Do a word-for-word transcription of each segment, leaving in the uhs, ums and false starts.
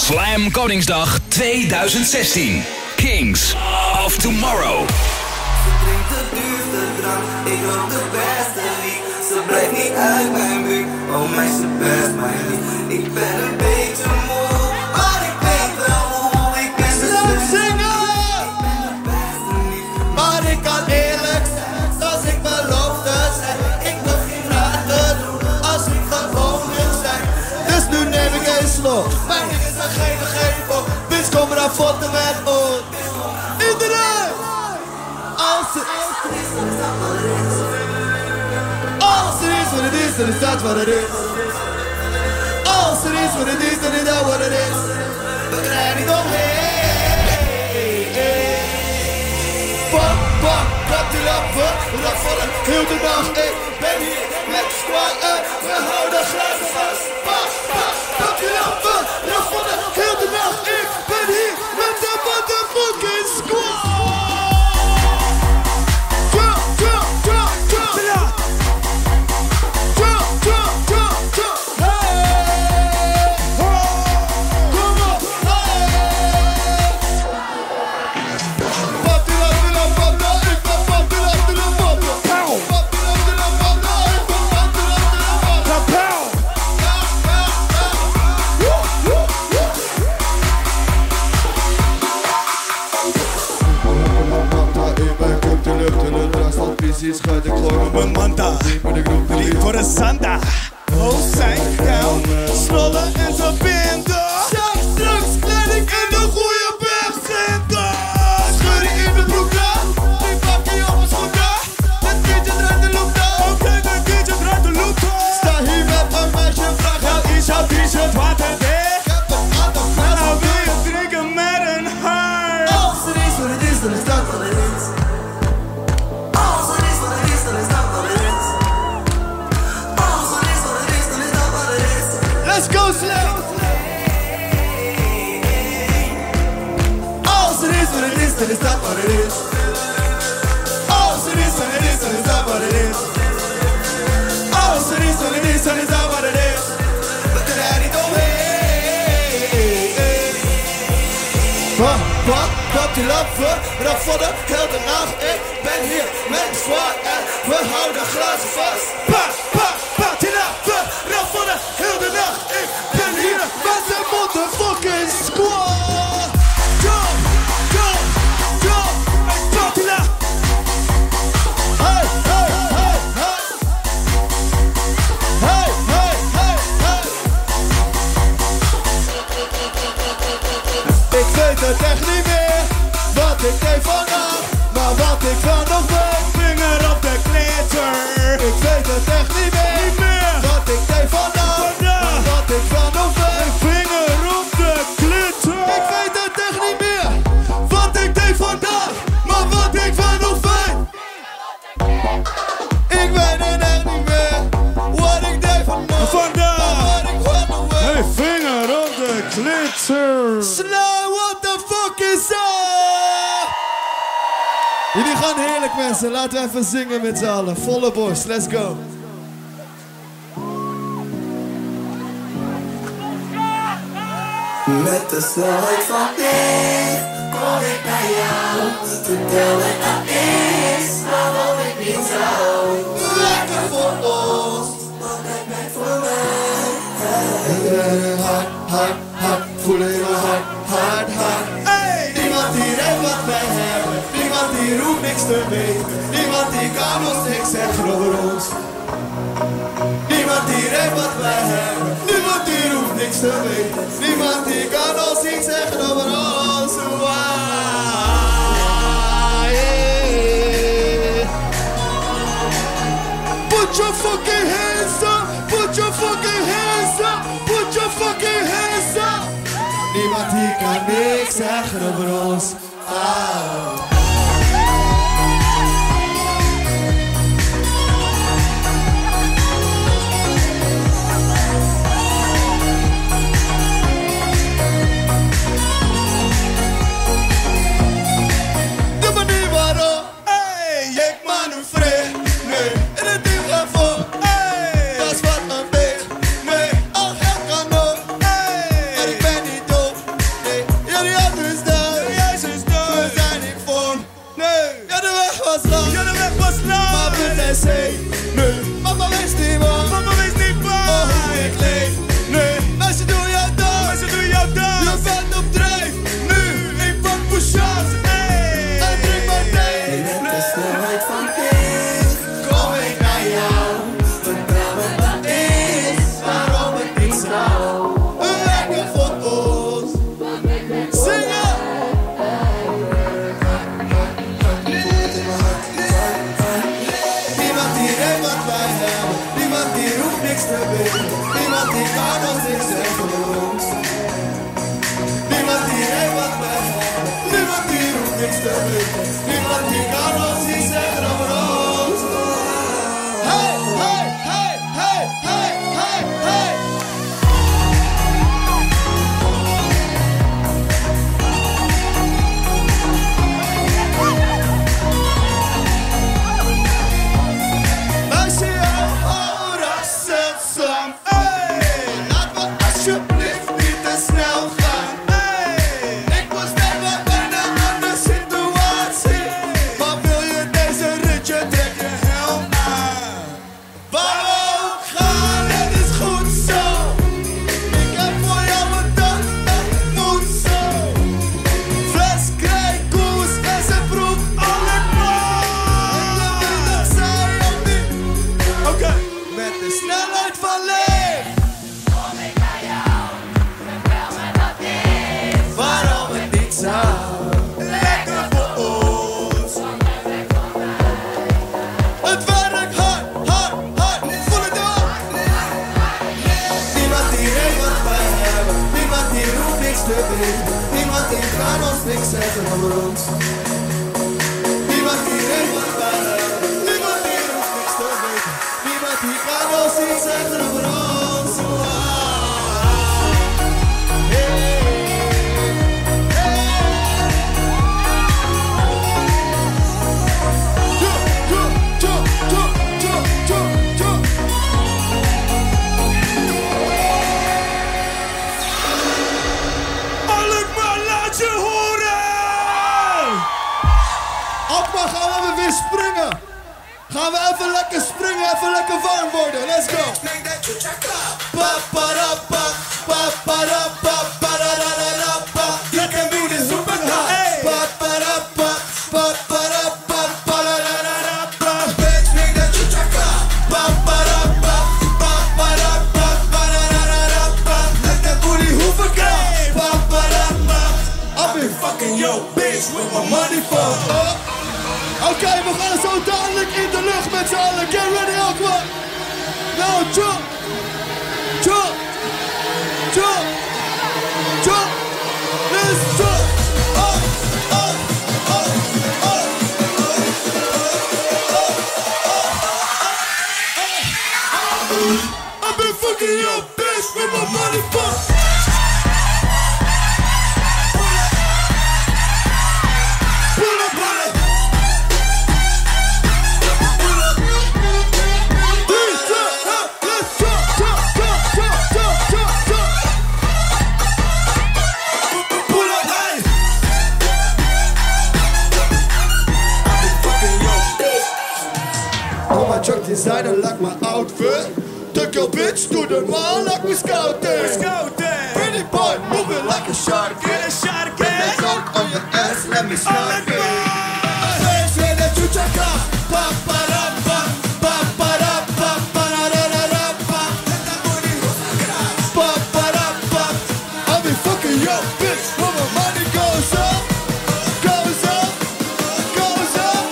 Slam Koningsdag tweeduizend zestien. Kings of Tomorrow. Ze drinkt de duurste drank, ik rook de beste wiet. Ze blijft niet uit mijn buurt, oh meisje best mijn lief. Ik ben een beetje moe, maar ik weet wel hoe. Ik ben de zingen, ik ben de beste niet. Maar ik kan eerlijk zijn, zoals ik beloofde zijn. Ik begin raar te doen, als ik gewoon wil zijn. Dus nu neem ik een slok, mijn hit is een geven geen voor. Bitch kom eraan fotten met ons. Iedereen! Als het Als het is wat het is, dan is dat wat het is. Als het is wat het is, dan is dat wat het is. We krijgen niet omheen. Pak, pak, klap die lampen. Rap vallen, heel de dag. Ik ben hier met de squad en we houden glazen vast. Pak, pak, klap die lampen. Rap vallen, heel de dag. Ik ben hier met de motherfucking squad. Schat, ik gooi op mijn manta. Lief voor een Santa. Hoofd zijn koud, snollen en ze binden. Zag straks kleding in de goede bergcenten. Scheuring in de broek daar, die pakje op mijn schoen daar. Het kindje draait de loop daar. Oké, het kindje draait de loop daar. Sta hier met een meisje, vraag jou is jouw t-shirt water dicht. Ik heb een aantal fles. Nou wil je drinken met een hart. Als het is wat het is, dan is dat wat het is. Let's go slow. Als het is wat het is, dan is dat wat het is. Als het is wat het is, dan is dat wat het is. Als het is wat het is, dan is dat wat het is. We kunnen er niet omheen. Pak, pak, pak die lampen. Rap voor de hele nacht. Ik ben hier met de zwaar en we houden glazen vast. Pak, pak, pak die lampen. Rap voor de hele nacht. Ik ben hier met de motherfucking squad. Jump, jump, jump. Pak die lampen. Hey, hey, hey, hey. Hey, hey, hey, hey. Ik weet het echt niet meer wat ik deed vandaag, maar wat ik van nog weet. Vinger op de glitter. Ik weet het echt niet meer, niet meer. Wat ik deed vandaag, vandaag. Maar wat ik van nog weet. Vinger op de glitter. Ik weet het echt niet meer wat ik deed vandaag, maar wat ik van nog weet. Ik weet het echt niet meer wat ik deed vandaag, vandaag. Maar wat ik van nog weet. Hey, vinger op de glitter. Slow, what the fuck is up? Jullie gaan heerlijk, mensen. Laten we even zingen met z'n allen. Volle borst, let's go. Met de snelheid van licht kom ik bij jou. Vertel wat dat is, maar wat ik niet zou. Lekker voor ons, wat het bent voor mij. Ik ben een hart, hart, hart. Voel in mijn hart, hart, hart. Hey! Niemand die redt wat wij hebben. Niemand die roept niks te weten. Niemand die kan ons niks zeggen over ons. Niemand die redt wat wij hebben. Niemand die roept niks te weten. Niemand die kan ons iets zeggen over ons. Wow, yeah. Put your fucking hands up. Put your fucking hands up. Put your fucking hands up. Niemand die kan niks zeggen over ons. Oh. te weten. Niemand die kan ons niks zeggen over ons. Niemand die heeft wat wij hebben. Niemand die hoeft niks te weten. Niemand die kan ons iets zeggen over ons. Wow. Hey. Springen! Gaan we even lekker springen, even lekker warm worden. Let's go! You can do this super high. Bitch, make that chuchaka. Let that booty hoover go. I've been fucking your bitch with my money for. Oké, okay, we gaan zo dadelijk in de lucht met z'n allen. Get ready, Aqua. Nou, jump. Jump. Jump. Jump. Let's jump. Up, up, up, up. I've been fucking your bitch with my money for. Chuck designer like my outfit. Took your bitch to the mall like we scouting. We scouting. Pretty boy moving like a shark. Get a shark. Get that dunk on your ass, let me shark it. Hey, say that you check out. Pa pa da pa pa pa da pa pa da da da da pa. Let that booty pa pa da pa. I'll be fucking your bitch when my money goes up, goes up, goes up.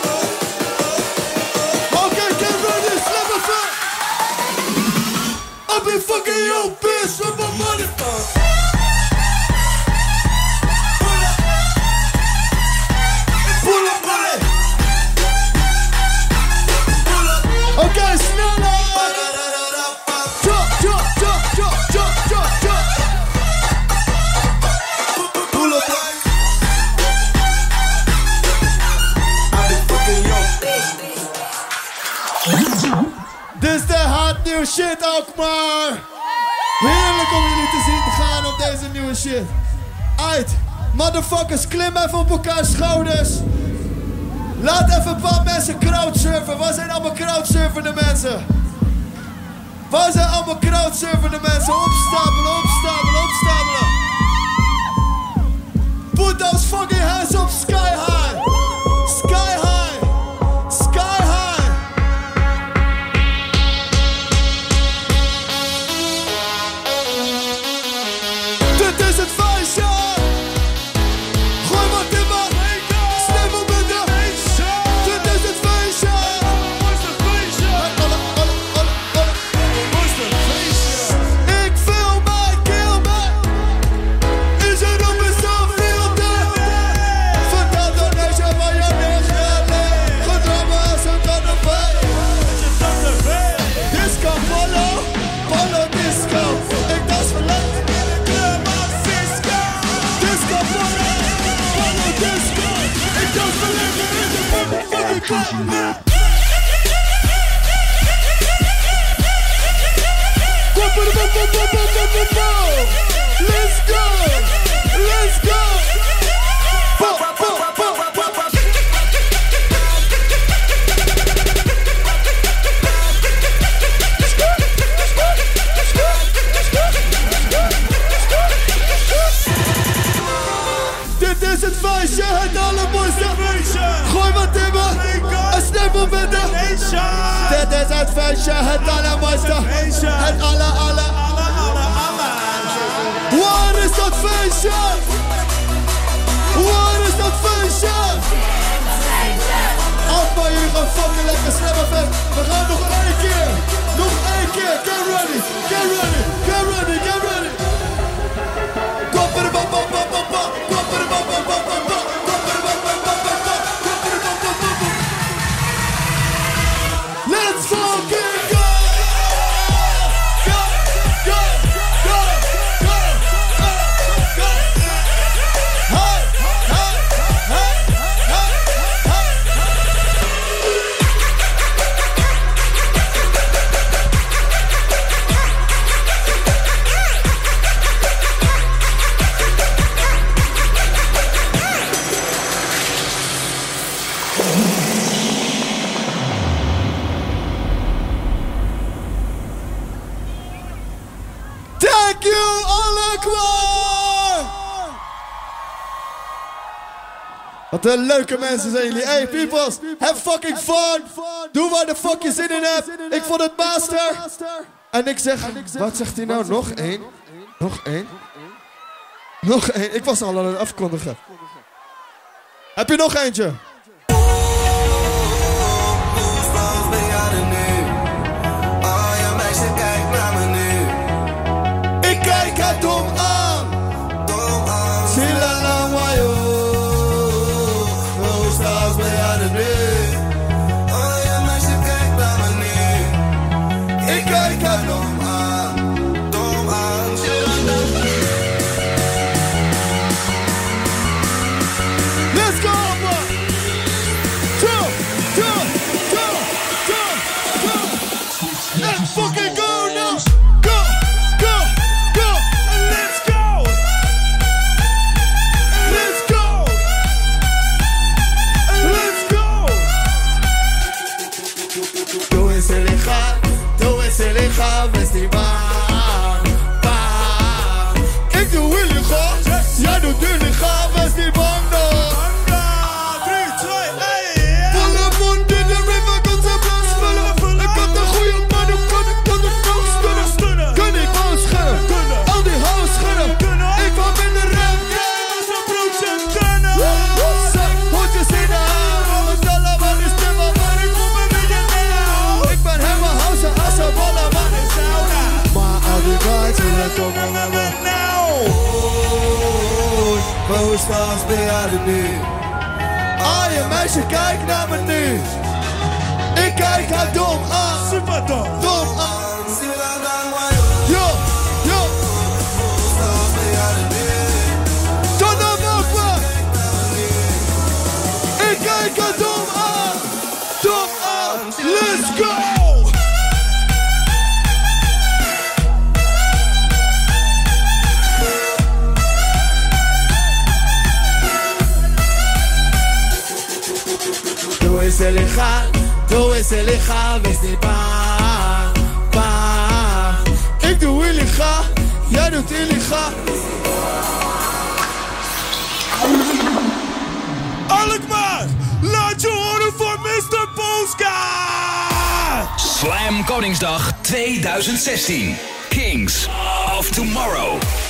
I've been fucking your bitch with my money for. Pull up, pull up, pull up. Okay, sneller. Jump, jump, jump, jump, jump, jump, jump. Pull up. I've been fucking your bitch. Dit is de hot new shit ook maar. Heerlijk om jullie te zien gaan op deze nieuwe shit. Aight, motherfuckers, klim even op elkaar schouders. Laat even een paar mensen crowdsurfen. Waar zijn allemaal crowdsurfende mensen? Waar zijn allemaal crowdsurfende mensen? Opstapelen, opstapelen, opstapelen. Put those fucking hands up sky high. Sky high. Sky high. Dit is het feestje. Gooi wat in me. Sniffel met de. Dit is het feestje. Het alle, alle, alle, alle. Ik wil mij, kill mij. Is er op mezelf veel tijd? Vertel dan deze van jou niet. Gedromen als een tandenvee. Disco polo, polo disco. Ik dans verlengd. Disco polo, polo disco. Ik dans verlengd in de motherfucking club. Let's go, let's go. Bo, bo, bo, bo, bo. Dit is het feestje, het allermooiste. Gooi wat in me, een sniffel met de. Dit is het feestje, het allermooiste. Het aller, aller, aller, aller, aller. Waar is dat feestje? Waar is dat feestje? Afbouw, jullie gaan fucking lekker slimmen vet. We gaan nog één keer. Nog één keer. Get ready, get ready, get ready, get ready. Kom erbij. Wat een leuke mensen zijn jullie. Hey peoples, have fucking fun. Doe waar de fuck je zin in hebt. Ik vond het master. En ik zeg, wat zegt hij nou? Nog één? Nog één? Nog één? Ik was al aan het afkondigen. Heb je nog eentje? Ik kijk haar dom aan. Sila wayo. Hoe staat bij haar nu? Oh ja meisje kijk naar me nu. Ik kijk haar dom aan. Dom aan. Let's go man. Two, two, two, two, two. Let's fucking go now. Go, go, go. Let's go. Let's go. Let's go. Tú es el hija, tú es el hija, festival. Ik doe wil je gaan, jij doet de lichaam, wees niet bang no. Volle mond in de river, kan ze bloed spullen. Ik had een goeie man, hoe kan ik kan het nog schudden? Kun ik gewoon schudden, al die hoes schudden. Ik kwam in de rem, ze broodje kunnen. Hoort je zin aan, we stellen maar die stemmen, maar ik kom een beetje nauw. Ik ben helemaal housen, als een ballen, man in sauna. Maar al die guys willen komen met me nou. Maar hoe staan ze bij jou nu? Ah, je meisje, kijk naar me nu. Ik kijk haar dom aan. Super dom. Dom aan. Yo, yo. Turn hem open. Ik kijk haar dom aan. Dom aan. Let's go. Tú es el hija, tú es el hija, wees niet bang, bang. Ik doe illiga, jij doet illiga. Alkmaar, laat je horen voor mister Polska! Slam Koningsdag tweeduizend zestien. Kings of Tomorrow.